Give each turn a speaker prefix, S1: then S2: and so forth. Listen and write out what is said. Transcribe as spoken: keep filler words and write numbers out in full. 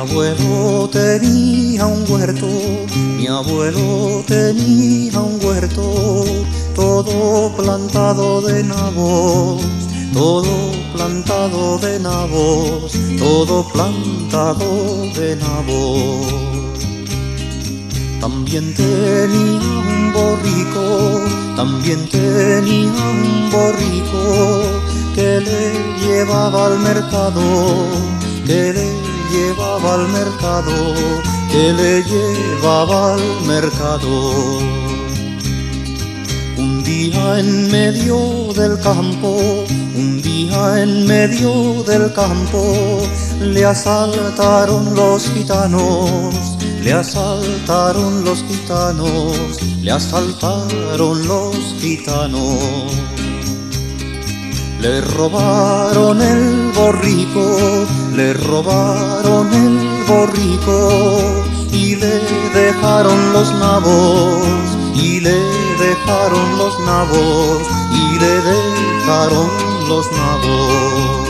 S1: abuelo tenía un huerto, mi abuelo tenía un huerto, todo plantado de nabos, todo plantado de nabos, todo plantado de nabos. También tenía un borrico, también tenía un borrico, que le llevaba al mercado, que le llevaba al mercado, que le llevaba al mercado. Un día en medio del campo, un día en medio del campo, le asaltaron los gitanos, le asaltaron los gitanos, le asaltaron los gitanos. Le robaron el borrico, le robaron el borrico, y le dejaron los nabos, y le dejaron los nabos, y le dejaron los nabos.